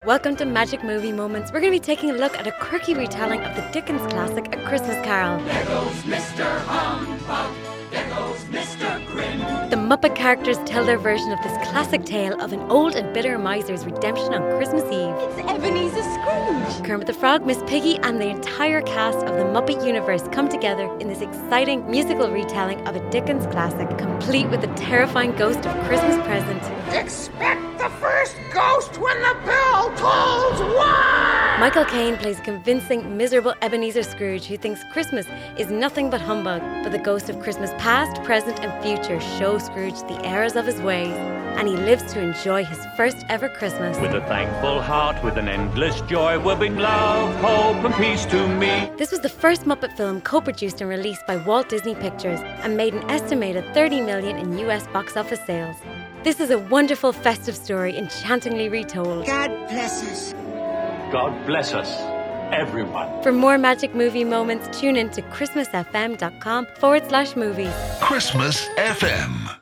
Welcome to Magic Movie Moments. We're going to be taking a look at a quirky retelling of the Dickens classic, A Christmas Carol. There goes Mr. Humbug, there goes Mr. Grim. The Muppet characters tell their version of this classic tale of an old and bitter miser's redemption on Christmas Eve. It's Ebenezer Scrooge. Kermit the Frog, Miss Piggy, and the entire cast of the Muppet universe come together in this exciting musical retelling of a Dickens classic, complete with the terrifying ghost of Christmas present. Expect the first ghost when the bell tolls one! Michael Caine plays a convincing, miserable Ebenezer Scrooge who thinks Christmas is nothing but humbug, but the ghost of Christmas past, present and future show Scrooge the errors of his ways, and he lives to enjoy his first ever Christmas. With a thankful heart, with an endless joy, will bring love, hope and peace to me. This was the first Muppet film co-produced and released by Walt Disney Pictures and made an estimated $30 million in US box office sales. This is a wonderful festive story, enchantingly retold. God bless us. God bless us, everyone. For more Magic Movie Moments, tune in to christmasfm.com/movies. Christmas FM.